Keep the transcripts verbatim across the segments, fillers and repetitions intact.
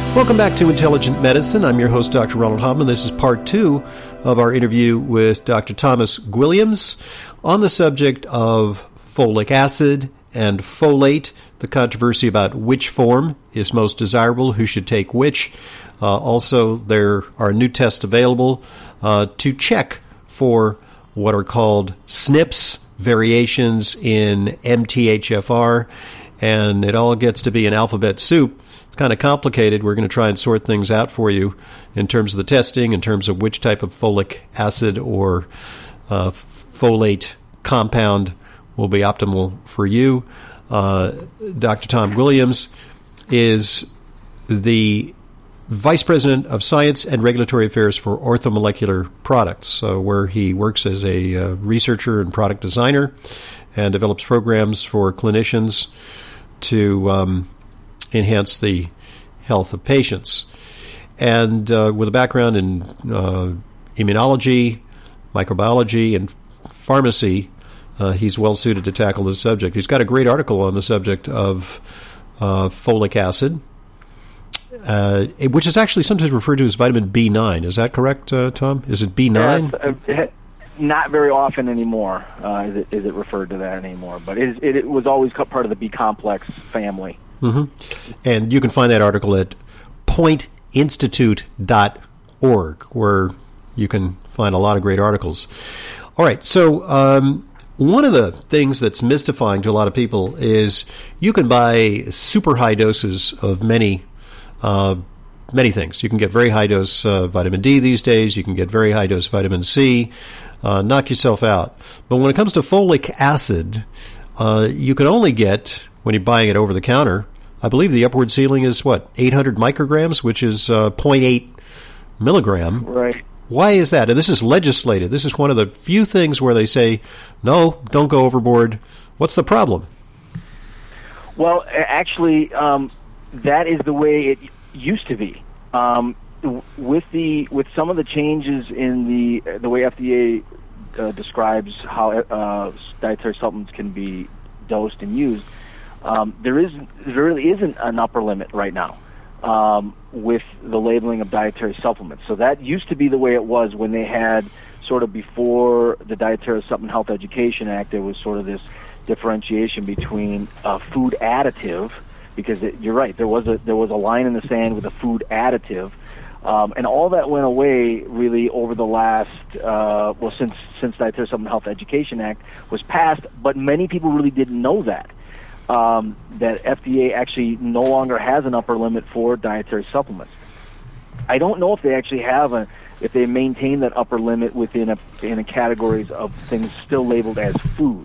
Welcome back to Intelligent Medicine. I'm your host, Doctor Ronald Hoffman. This is part two of our interview with Doctor Thomas Gwilliams on the subject of folic acid and folate, the controversy about which form is most desirable, who should take which. Uh, also, there are new tests available uh, to check for what are called S N Ps, variations in M T H F R, and it all gets to be an alphabet soup. It's kind of complicated. We're going to try and sort things out for you in terms of the testing, in terms of which type of folic acid or uh, folate compound will be optimal for you. Uh, Doctor Tom Gwilliams is the Vice President of Science and Regulatory Affairs for Orthomolecular Products, uh, where he works as a uh, researcher and product designer and develops programs for clinicians to um, enhance the health of patients. And uh, with a background in uh, immunology, microbiology, and pharmacy, uh, he's well suited to tackle this subject. He's got a great article on the subject of uh, folic acid, uh, which is actually sometimes referred to as vitamin B nine. Is that correct, uh, Tom? Is it B nine? Uh, not very often anymore uh, is, it, is it referred to that anymore, but it, is, it, it was always part of the B-complex family. Mm-hmm. And you can find that article at point institute dot org, where you can find a lot of great articles. All right, so um, one of the things that's mystifying to a lot of people is you can buy super high doses of many uh, many things. You can get very high dose uh, vitamin D these days. You can get very high dose vitamin C. Uh, knock yourself out. But when it comes to folic acid, uh, you can only get, when you're buying it over the counter, I believe the upward ceiling is, what, eight hundred micrograms, which is uh, zero point eight milligram. Right. Why is that? And this is legislated. This is one of the few things where they say, no, don't go overboard. What's the problem? Well, actually, um, that is the way it used to be. Um, with the with some of the changes in the the way F D A uh, describes how uh, dietary supplements can be dosed and used, um, there is there really isn't an upper limit right now um, with the labeling of dietary supplements. So that used to be the way it was when they had sort of before the Dietary Supplement Health Education Act. There was sort of this differentiation between a food additive, because it, you're right, there was a there was a line in the sand with a food additive. Um, and all that went away really over the last, uh, well, since since Dietary Supplement Health Education Act was passed, but many people really didn't know that, um, that F D A actually no longer has an upper limit for dietary supplements. I don't know if they actually have a, if they maintain that upper limit within a, in a categories of things still labeled as food.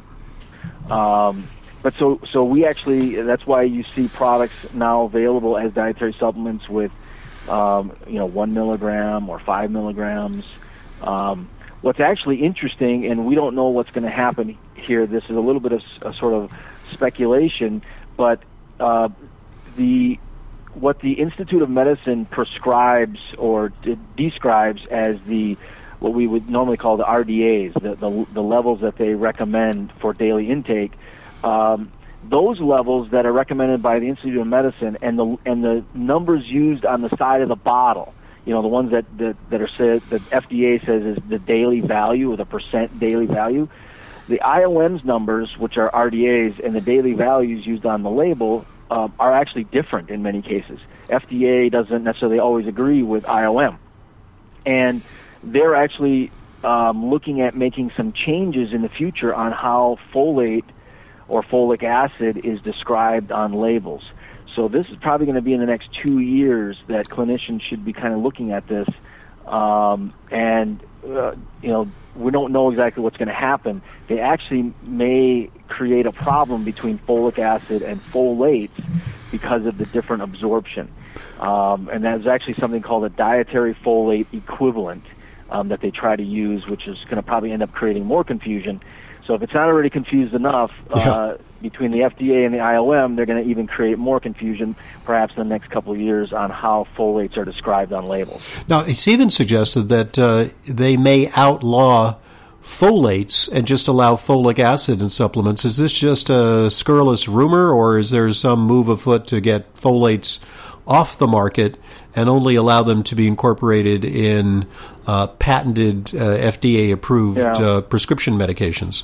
Um, but so, so we actually, that's why you see products now available as dietary supplements with Um, you know, one milligram or five milligrams. Um, what's actually interesting, and we don't know what's going to happen here, this is a little bit of a sort of speculation, but uh, the what the Institute of Medicine prescribes or de- describes as the what we would normally call the R D As, the, the, the levels that they recommend for daily intake, um, those levels that are recommended by the Institute of Medicine and the and the numbers used on the side of the bottle, you know, the ones that that, that are said that F D A says is the daily value or the percent daily value, the I O M's numbers, which are R D As, and the daily values used on the label um, are actually different in many cases. F D A doesn't necessarily always agree with I O M, and they're actually um, looking at making some changes in the future on how folate or folic acid is described on labels. So this is probably going to be in the next two years that clinicians should be kind of looking at this. Um, and, uh, you know, we don't know exactly what's going to happen. They actually may create a problem between folic acid and folates because of the different absorption. Um, and that's actually something called a dietary folate equivalent um, that they try to use, which is going to probably end up creating more confusion. So if it's not already confused enough uh, yeah. between the F D A and the I O M, they're going to even create more confusion perhaps in the next couple of years on how folates are described on labels. Now, it's even suggested that uh, they may outlaw folates and just allow folic acid in supplements. Is this just a scurrilous rumor, or is there some move afoot to get folates off the market and only allow them to be incorporated in uh, patented, uh, F D A-approved yeah. uh, prescription medications?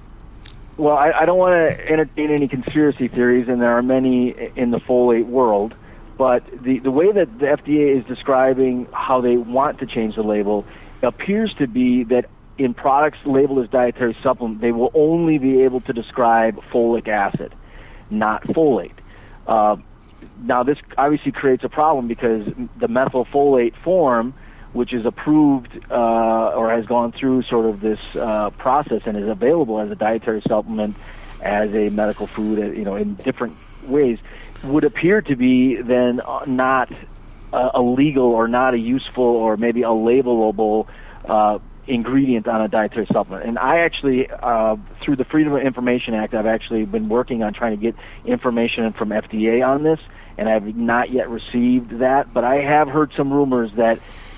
Well, I, I don't want to entertain any conspiracy theories, and there are many in the folate world, but the, the way that the F D A is describing how they want to change the label appears to be that in products labeled as dietary supplement, they will only be able to describe folic acid, not folate. Uh, now, this obviously creates a problem because the methylfolate form, which is approved uh, or has gone through sort of this uh, process and is available as a dietary supplement, as a medical food, you know, in different ways, would appear to be then not uh, a legal or not a useful or maybe a labelable uh, ingredient on a dietary supplement. And I actually, uh, through the Freedom of Information Act, I've actually been working on trying to get information from F D A on this, and I've not yet received that. But I have heard some rumors that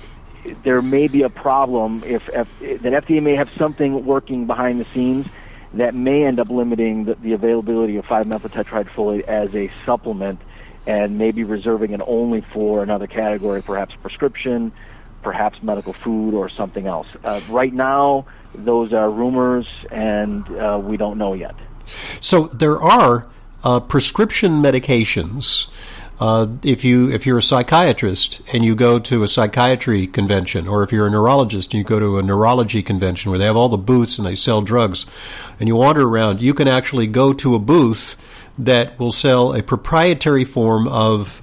there may be a problem if, if that F D A may have something working behind the scenes that may end up limiting the, the availability of five methyl tetrahydrofolate as a supplement, and maybe reserving it only for another category, perhaps prescription, perhaps medical food, or something else. Uh, right now, those are rumors, and uh, we don't know yet. So there are uh, prescription medications. Uh, if you if you're a psychiatrist and you go to a psychiatry convention, or if you're a neurologist and you go to a neurology convention where they have all the booths and they sell drugs, and you wander around, you can actually go to a booth that will sell a proprietary form of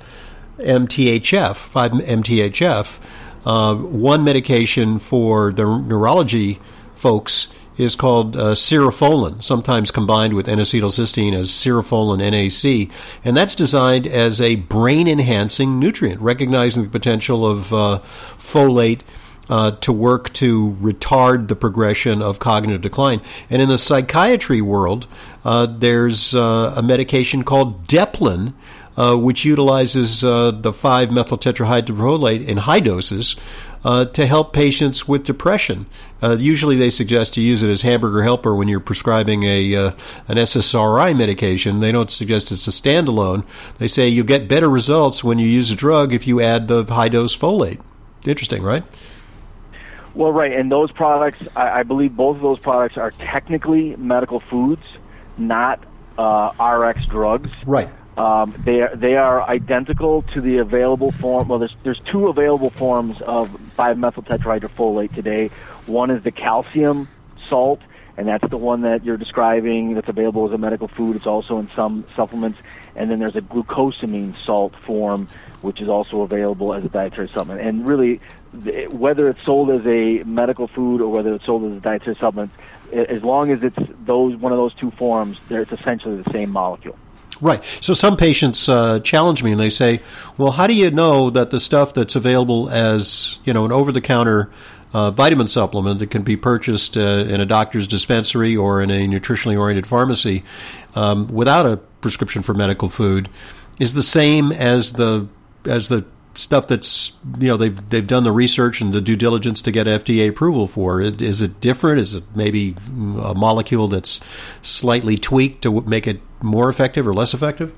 M T H F, five M T H F. Uh, one medication for the neurology folks is called uh, Serofolin, sometimes combined with N-acetylcysteine as Serofolin N A C, and that's designed as a brain-enhancing nutrient, recognizing the potential of uh, folate uh, to work to retard the progression of cognitive decline. And in the psychiatry world, uh, there's uh, a medication called Deplin, uh, which utilizes uh, the five methyl tetrahydrofolate in high doses Uh, to help patients with depression. Uh, usually they suggest you use it as hamburger helper when you're prescribing a uh, an S S R I medication. They don't suggest it's a standalone. They say you get better results when you use a drug if you add the high-dose folate. Interesting, right? Well, right, and those products, I, I believe both of those products are technically medical foods, not uh, R X drugs. Right. Um, they are they are identical to the available form. Well, there's there's two available forms of five methyl tetrahydrofolate today. One is the calcium salt, and that's the one that you're describing. That's available as a medical food. It's also in some supplements. And then there's a glucosamine salt form, which is also available as a dietary supplement. And really, whether it's sold as a medical food or whether it's sold as a dietary supplement, as long as it's those one of those two forms, it's essentially the same molecule. Right. So some patients uh, challenge me and they say, well, how do you know that the stuff that's available as, you know, an over-the-counter uh, vitamin supplement that can be purchased uh, in a doctor's dispensary or in a nutritionally oriented pharmacy um, without a prescription for medical food is the same as the as the stuff that's, you know, they've they've done the research and the due diligence to get F D A approval for? Is it different? Is it maybe a molecule that's slightly tweaked to make it more effective or less effective?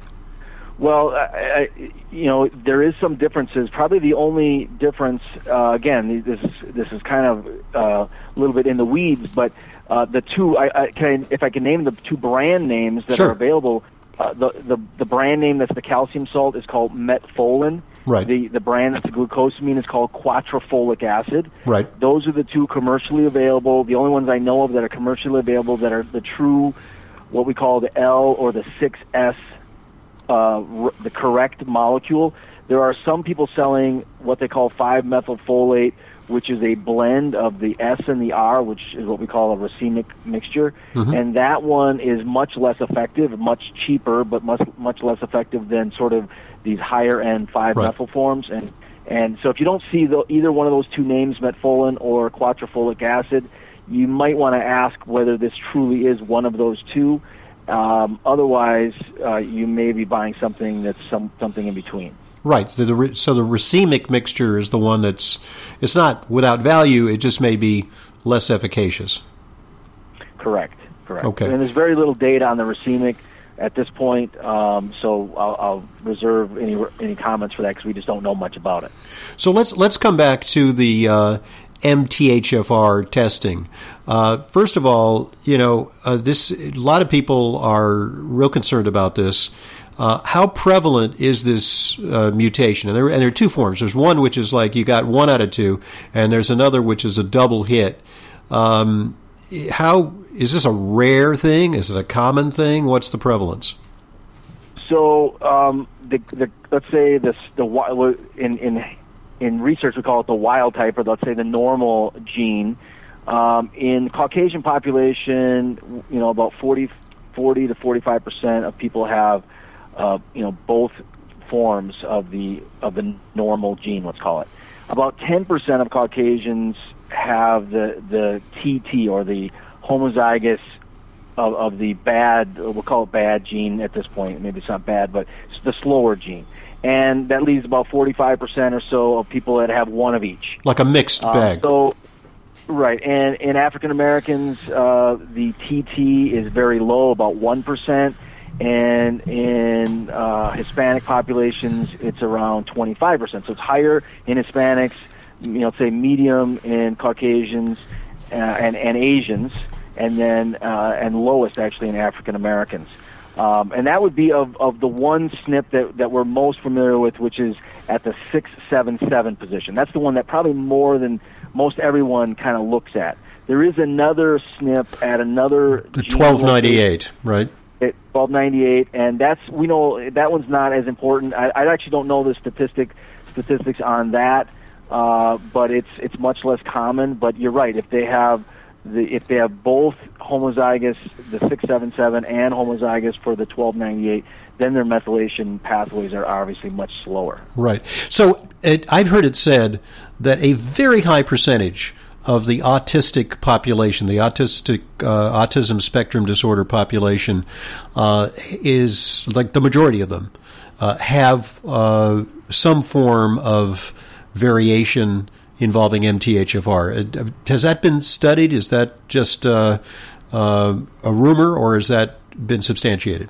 Well, I, I, you know, there is some differences. Probably the only difference, uh, again, this this is kind of uh, a little bit in the weeds, but uh, the two, I, I can, if I can name the two brand names that Sure. are available, uh, the, the the brand name that's the calcium salt is called Metfolin. Right. The the brand that's the glucosamine is called quattrofolic acid. Right. Those are the two commercially available. The only ones I know of that are commercially available that are the true, what we call the L or the six S, uh, r- the correct molecule. There are some people selling what they call five methyl folate, which is a blend of the S and the R, which is what we call a racemic mixture. Mm-hmm. And that one is much less effective, much cheaper, but much much less effective than sort of these higher-end five methyl right. forms. And and so if you don't see the, either one of those two names, metfolin or quattrofolic acid, you might want to ask whether this truly is one of those two. Um, otherwise, uh, you may be buying something that's some, something in between. Right. So the, so the racemic mixture is the one that's, it's not without value, it just may be less efficacious. Correct. Correct. Okay. And there's very little data on the racemic. at this point. Um, so I'll, I'll reserve any any comments for that because we just don't know much about it. So let's let's come back to the uh, M T H F R testing. Uh, first of all, you know, uh, this a lot of people are real concerned about this. Uh, how prevalent is this uh, mutation? And there, and there are two forms. There's one which is like you got one out of two, and there's another which is a double hit. Um, how is this a rare thing? Is it a common thing? What's the prevalence? So, um, the, the let's say this the in in in research we call it the wild type, or let's say the normal gene. Um, in Caucasian population, you know, about forty, forty to forty-five percent of people have, uh, you know, both forms of the of the normal gene. Let's call it. About ten percent of Caucasians have the the T T, or the homozygous of, of the bad, we'll call it bad gene at this point. Maybe it's not bad, but it's the slower gene. And that leaves about forty-five percent or so of people that have one of each. Like a mixed bag. Uh, so, right. And in African Americans, uh, the T T is very low, about one percent. And in uh, Hispanic populations, it's around twenty-five percent. So it's higher in Hispanics, you know, say medium in Caucasians uh, and, and Asians, and then uh, and lowest actually in African Americans. Um, and that would be of, of the one S N P that, that we're most familiar with, which is at the six seven seven position. That's the one that probably more than most everyone kind of looks at. There is another S N P at another... The twelve ninety-eight, right? twelve ninety-eight, and that's, we know that one's not as important. I, I actually don't know the statistic statistics on that, uh, but it's it's much less common. But you're right, if they have the if they have both homozygous, the six seven seven, and homozygous for the twelve ninety-eight, then their methylation pathways are obviously much slower. Right. So it, I've heard it said that a very high percentage of the autistic population, the autistic uh, autism spectrum disorder population, uh, is like the majority of them uh, have uh, some form of variation involving M T H F R. Has that been studied? Is that just uh, uh, a rumor, or has that been substantiated?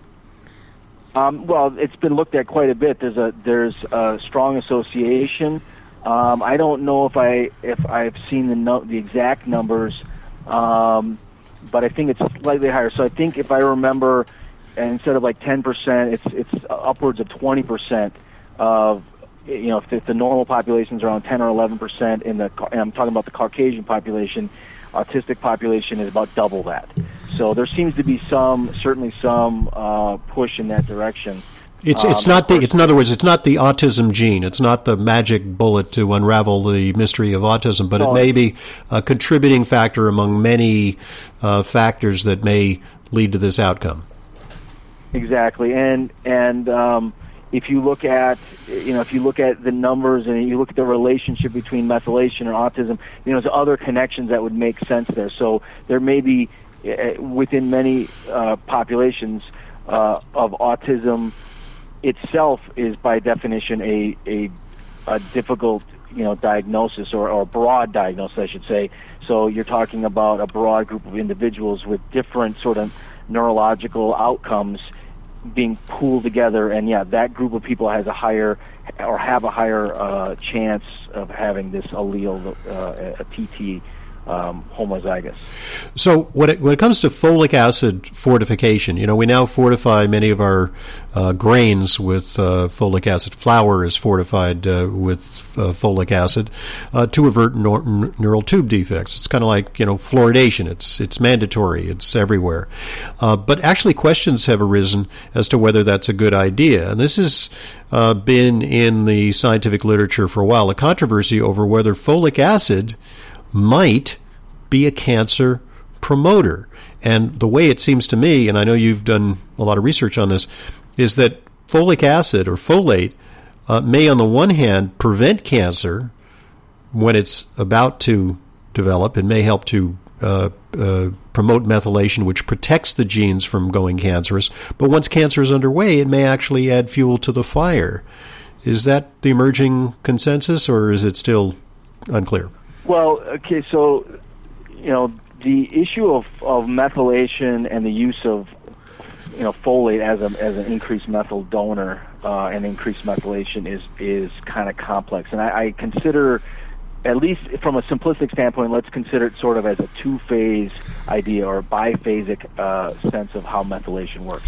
Um, well, it's been looked at quite a bit. There's a there's a strong association. Um, I don't know if I if I've seen the no, the exact numbers, um, but I think it's slightly higher. So I think if I remember, instead of like ten percent, it's it's upwards of twenty percent of, you know, if, if the normal population is around ten or eleven percent, in the and I'm talking about the Caucasian population, autistic population is about double that. So there seems to be some certainly some uh, push in that direction. It's it's um, not the it's in other words it's not the autism gene. It's not the magic bullet to unravel the mystery of autism, but no. It may be a contributing factor among many uh, factors that may lead to this outcome. Exactly, and and um, if you look at you know if you look at the numbers and you look at the relationship between methylation and autism, you know, there's other connections that would make sense there. So there may be uh, within many uh, populations uh, of autism itself is by definition a, a a difficult, you know, diagnosis or, or broad diagnosis, I should say. So you're talking about a broad group of individuals with different sort of neurological outcomes being pooled together, and yeah, that group of people has a higher or have a higher uh, chance of having this allele, uh, a T T. Um, homozygous. So when it, when it comes to folic acid fortification, you know, we now fortify many of our uh, grains with uh, folic acid. Flour is fortified uh, with uh, folic acid uh, to avert nor- neural tube defects. It's kind of like, you know, fluoridation. It's it's mandatory. It's everywhere. Uh, but actually questions have arisen as to whether that's a good idea. And this has uh, been in the scientific literature for a while, a controversy over whether folic acid might be a cancer promoter. And the way it seems to me, and I know you've done a lot of research on this, is that folic acid or folate uh, may on the one hand prevent cancer when it's about to develop. It may help to uh, uh, promote methylation, which protects the genes from going cancerous. But once cancer is underway, it may actually add fuel to the fire. Is that the emerging consensus, or is it still unclear? Well, okay, so, you know, the issue of, of methylation and the use of you know, folate as a as an increased methyl donor uh, and increased methylation is is kind of complex, and I, I consider, at least from a simplistic standpoint, let's consider it sort of as a two-phase idea or a biphasic uh, sense of how methylation works.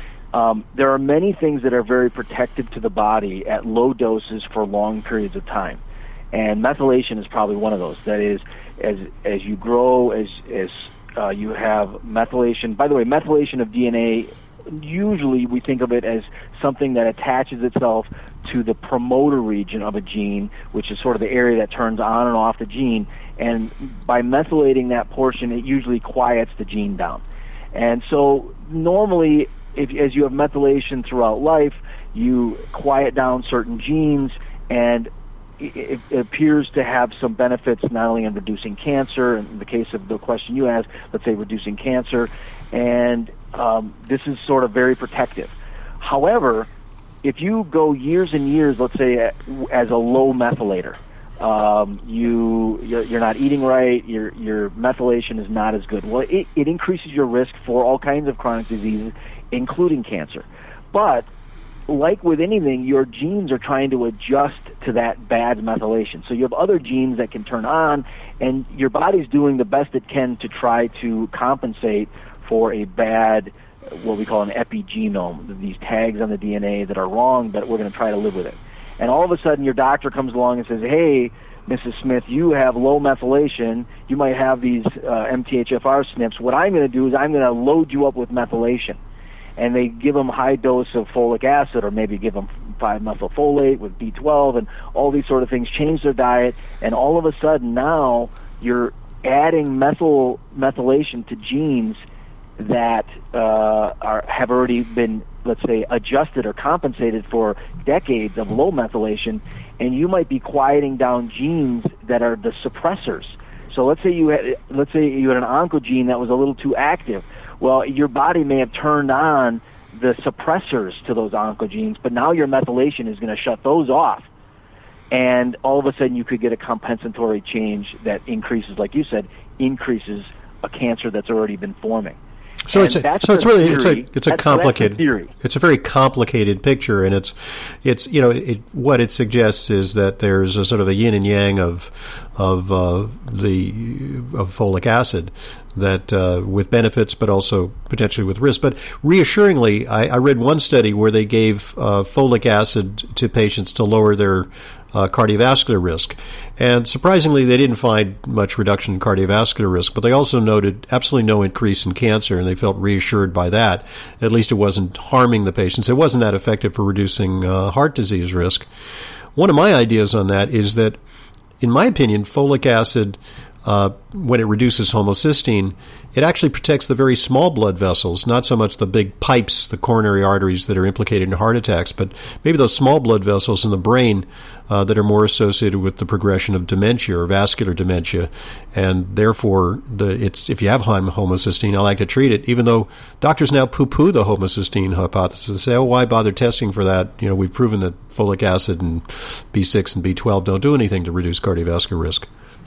Um, there are many things that are very protective to the body at low doses for long periods of time, and methylation is probably one of those. That is, as as you grow, as as uh, you have methylation. By the way, methylation of D N A, usually we think of it as something that attaches itself to the promoter region of a gene, which is sort of the area that turns on and off the gene. And by methylating that portion, it usually quiets the gene down. And so normally, if as you have methylation throughout life, you quiet down certain genes, and it, it appears to have some benefits not only in reducing cancer, in the case of the question you asked, let's say reducing cancer, and um, this is sort of very protective. However, if you go years and years, let's say as a low methylator, um, you you're, you're not eating right, your your methylation is not as good. Well, it, it increases your risk for all kinds of chronic diseases, including cancer. But like with anything, your genes are trying to adjust to that bad methylation. So you have other genes that can turn on, and your body's doing the best it can to try to compensate for a bad, what we call an epigenome, these tags on the D N A that are wrong, but we're going to try to live with it. And all of a sudden your doctor comes along and says, hey, Missus Smith, you have low methylation. You might have these uh, M T H F R S N Ps. What I'm going to do is I'm going to load you up with methylation. And they give them high dose of folic acid, or maybe give them five methylfolate with B twelve, and all these sort of things, change their diet, and all of a sudden now you're adding methyl methylation to genes that uh, are have already been, let's say, adjusted or compensated for decades of low methylation, and you might be quieting down genes that are the suppressors. So let's say you had, let's say you had an oncogene that was a little too active. Well, your body may have turned on the suppressors to those oncogenes, but now your methylation is going to shut those off. And all of a sudden you could get a compensatory change that increases, like you said, increases a cancer that's already been forming. So and it's a, so it's really theory. it's a it's a that's, complicated theory. It's a very complicated picture, and it's it's you know it, what it suggests is that there's a sort of a yin and yang of of uh, the of folic acid that uh, with benefits, but also potentially with risk. But reassuringly, I, I read one study where they gave uh, folic acid to patients to lower their uh, cardiovascular risk. And surprisingly, they didn't find much reduction in cardiovascular risk, but they also noted absolutely no increase in cancer, and they felt reassured by that. At least it wasn't harming the patients. It wasn't that effective for reducing uh, heart disease risk. One of my ideas on that is that, in my opinion, folic acid, uh, when it reduces homocysteine, it actually protects the very small blood vessels, not so much the big pipes, the coronary arteries that are implicated in heart attacks, but maybe those small blood vessels in the brain uh, that are more associated with the progression of dementia or vascular dementia. And therefore, the, it's if you have high homocysteine, I like to treat it, even though doctors now poo-poo the homocysteine hypothesis. They say, oh, why bother testing for that? You know, we've proven that folic acid and B six and B twelve don't do anything to reduce cardiovascular risk.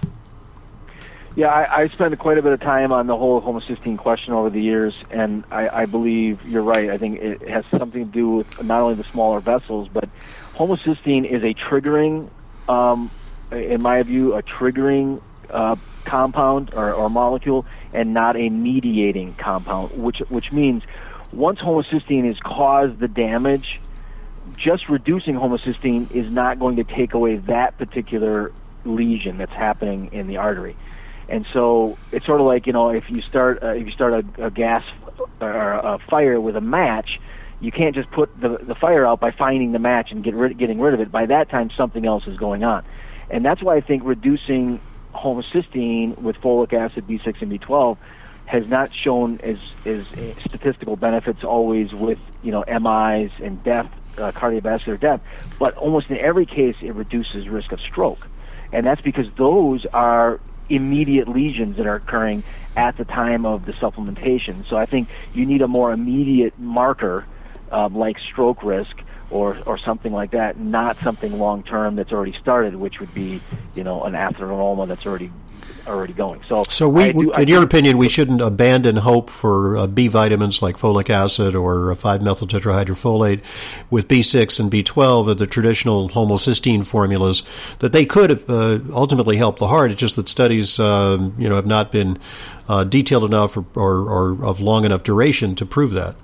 Yeah, I, I spent quite a bit of time on the whole homocysteine question over the years, and I, I believe you're right. I think it has something to do with not only the smaller vessels, but homocysteine is a triggering, um, in my view, a triggering uh, compound or, or molecule, and not a mediating compound, which which means once homocysteine has caused the damage, just reducing homocysteine is not going to take away that particular lesion that's happening in the artery. And so it's sort of like, you know, if you start uh, if you start a, a gas or a fire with a match, you can't just put the the fire out by finding the match and get rid, getting rid of it. By that time, something else is going on, and that's why I think reducing homocysteine with folic acid, B six, and B twelve has not shown as as statistical benefits always with, you know, M Is and death, uh, cardiovascular death, but almost in every case it reduces risk of stroke, and that's because those are immediate lesions that are occurring at the time of the supplementation. So I think you need a more immediate marker, um, like stroke risk or or something like that, not something long term that's already started, which would be, you know, an atheroma that's already already going. So, so we, do, in your opinion, we shouldn't abandon hope for uh, B vitamins like folic acid or five methyl tetrahydrofolate with B six and B twelve of the traditional homocysteine formulas, that they could have, uh, ultimately help the heart. It's just that studies, uh, you know, have not been uh, detailed enough or, or, or of long enough duration to prove that.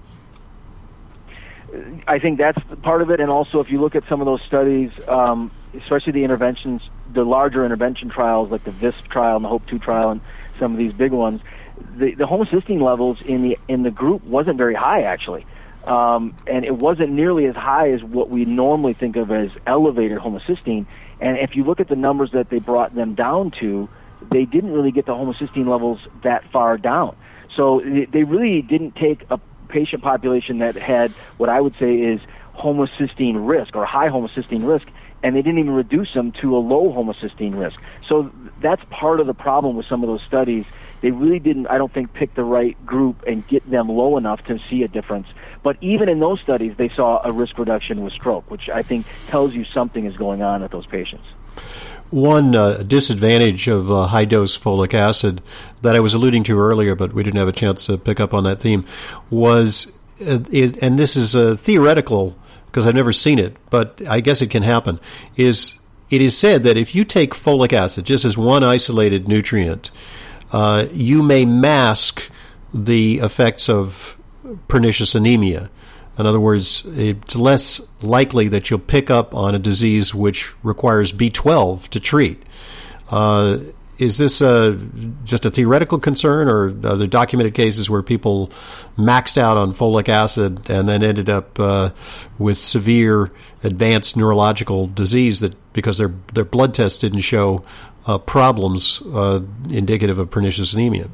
I think that's part of it, and also if you look at some of those studies, um, especially the interventions, the larger intervention trials like the V I S P trial and the HOPE two trial and some of these big ones, the, the homocysteine levels in the in the group wasn't very high, actually. Um, and it wasn't nearly as high as what we normally think of as elevated homocysteine. And if you look at the numbers that they brought them down to, they didn't really get the homocysteine levels that far down. So they really didn't take a patient population that had what I would say is homocysteine risk or high homocysteine risk, and they didn't even reduce them to a low homocysteine risk. So that's part of the problem with some of those studies. They really didn't, I don't think, pick the right group and get them low enough to see a difference. But even in those studies, they saw a risk reduction with stroke, which I think tells you something is going on with those patients. One uh, disadvantage of uh, high-dose folic acid that I was alluding to earlier, but we didn't have a chance to pick up on that theme, was, uh, is, and this is uh, theoretical because I've never seen it, but I guess it can happen, is it is said that if you take folic acid just as one isolated nutrient, uh, you may mask the effects of pernicious anemia. In other words, it's less likely that you'll pick up on a disease which requires B twelve to treat. Uh, is this a, just a theoretical concern, or are there documented cases where people maxed out on folic acid and then ended up uh, with severe advanced neurological disease that because their their blood tests didn't show uh, problems uh, indicative of pernicious anemia?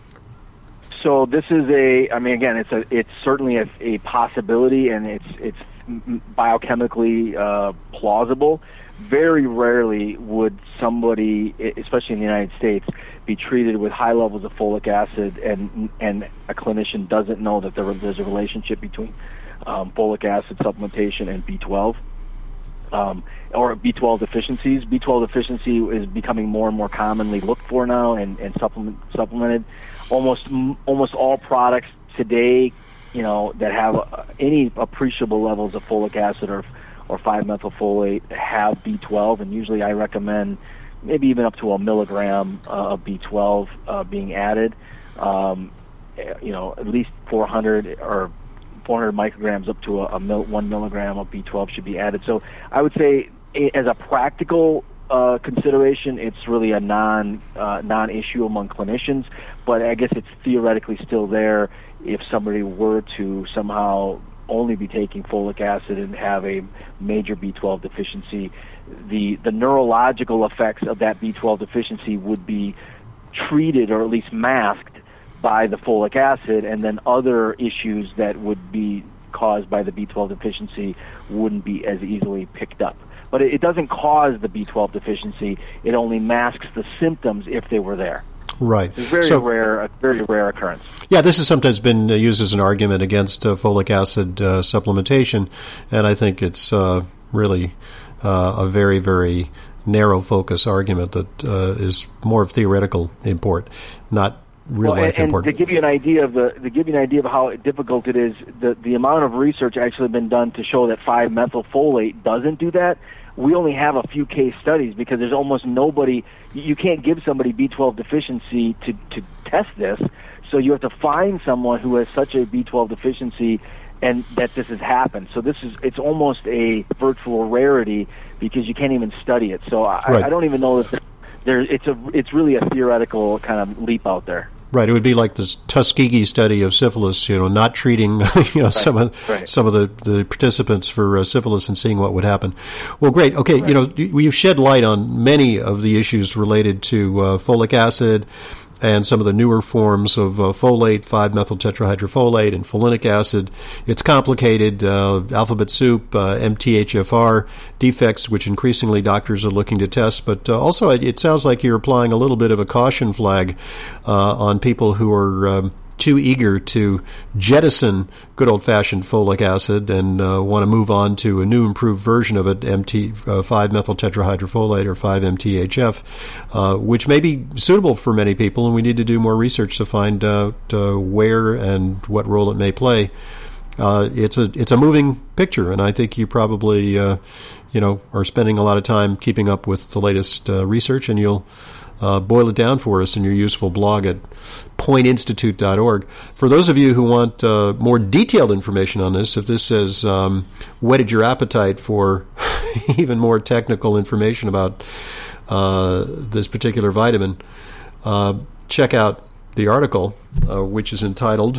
So this is a, I mean, again, it's a, it's certainly a, a possibility, and it's it's biochemically uh, plausible. Very rarely would somebody, especially in the United States, be treated with high levels of folic acid, and and a clinician doesn't know that there, there's a relationship between um, folic acid supplementation and B twelve. Um, or B twelve deficiencies. B twelve deficiency is becoming more and more commonly looked for now and, and supplement, supplemented. Almost almost all products today, you know, that have uh, any appreciable levels of folic acid or or five methyl folate have B twelve, and usually I recommend maybe even up to a milligram uh, of B twelve uh, being added. Um, you know, at least four hundred or four hundred micrograms up to a, a mil, one milligram of B twelve should be added. So I would say, as a practical uh, consideration, it's really a non uh, non-issue among clinicians. But I guess it's theoretically still there if somebody were to somehow only be taking folic acid and have a major B twelve deficiency. The the neurological effects of that B twelve deficiency would be treated or at least masked by the folic acid, and then other issues that would be caused by the B twelve deficiency wouldn't be as easily picked up. But it, it doesn't cause the B twelve deficiency. It only masks the symptoms if they were there. Right. It's a very so, rare, a very rare occurrence. Yeah, this has sometimes been used as an argument against uh, folic acid uh, supplementation, and I think it's uh, really uh, a very, very narrow focus argument that uh, is more of theoretical import, not real well, life and, import. And to give you an idea of the, to give you an idea of how difficult it is, the the amount of research actually been done to show that five methyl folate doesn't do that. We only have a few case studies because there's almost nobody. You can't give somebody B twelve deficiency to, to test this, so you have to find someone who has such a B twelve deficiency and that this has happened. So this is it's almost a virtual rarity because you can't even study it. So I, right. I don't even know that there. It's a it's really a theoretical kind of leap out there. Right, it would be like this Tuskegee study of syphilis, you know, not treating, you know, right. some of right. some of the, the participants for uh, syphilis and seeing what would happen. Well, great. Okay, right. you know, you've shed light on many of the issues related to uh, folic acid and some of the newer forms of uh, folate, five methyl tetrahydrofolate, and folinic acid. It's complicated. Uh, alphabet soup, uh, M T H F R defects, which increasingly doctors are looking to test. But uh, also, it, it sounds like you're applying a little bit of a caution flag uh, on people who are um, too eager to jettison good old-fashioned folic acid and uh, want to move on to a new improved version of it, M T uh, five methyl tetrahydrofolate or five M T H F, uh, which may be suitable for many people, and we need to do more research to find out uh, where and what role it may play. Uh, it's a it's a moving picture, and I think you probably uh, you know are spending a lot of time keeping up with the latest uh, research, and you'll Uh, boil it down for us in your useful blog at point institute dot org. For those of you who want uh, more detailed information on this, if this has um, whetted your appetite for even more technical information about uh, this particular vitamin, uh, check out the article, uh, which is entitled,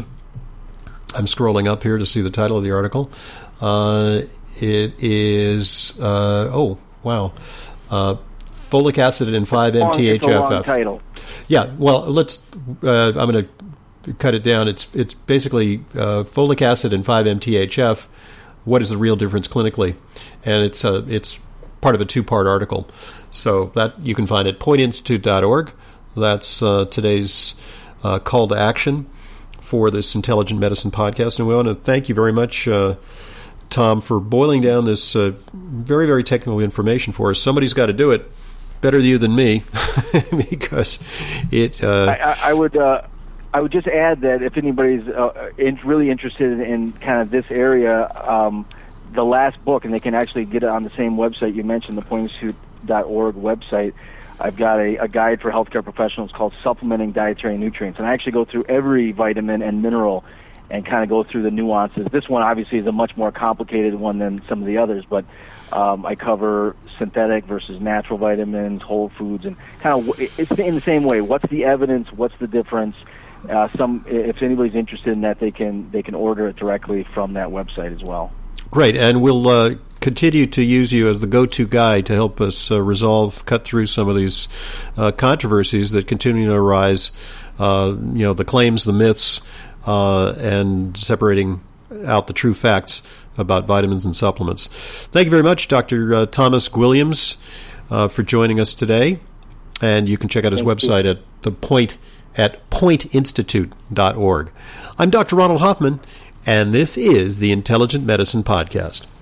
I'm scrolling up here to see the title of the article. Uh, it is, uh, oh, wow, uh, Folic acid and five M T H F F. It's a long title. Yeah, well, let's. Uh, I'm going to cut it down. It's it's basically uh, folic acid and five M T H F. What is the real difference clinically? And it's uh, it's part of a two-part article. So that you can find at point institute dot org. That's uh, today's uh, call to action for this Intelligent Medicine podcast. And we want to thank you very much, uh, Tom, for boiling down this uh, very, very technical information for us. Somebody's got to do it. Better you than me, because it. Uh, I, I would. Uh, I would just add that if anybody's uh, in, really interested in, in kind of this area, um, the last book, and they can actually get it on the same website you mentioned, the point institute dot org website. I've got a, a guide for healthcare professionals called Supplementing Dietary Nutrients, and I actually go through every vitamin and mineral and kind of go through the nuances. This one obviously is a much more complicated one than some of the others, but um, I cover synthetic versus natural vitamins, whole foods, and kind of it's in the same way. What's the evidence? What's the difference? Uh, some, if anybody's interested in that, they can they can order it directly from that website as well. Great, and we'll uh, continue to use you as the go-to guy to help us uh, resolve, cut through some of these uh, controversies that continue to arise. Uh, you know, the claims, the myths. Uh, and separating out the true facts about vitamins and supplements. Thank you very much, Doctor Uh, Thomas Gwilliams, uh, for joining us today. And you can check out his Thank website you. at the point at point institute dot org. I'm Doctor Ronald Hoffman, and this is the Intelligent Medicine Podcast.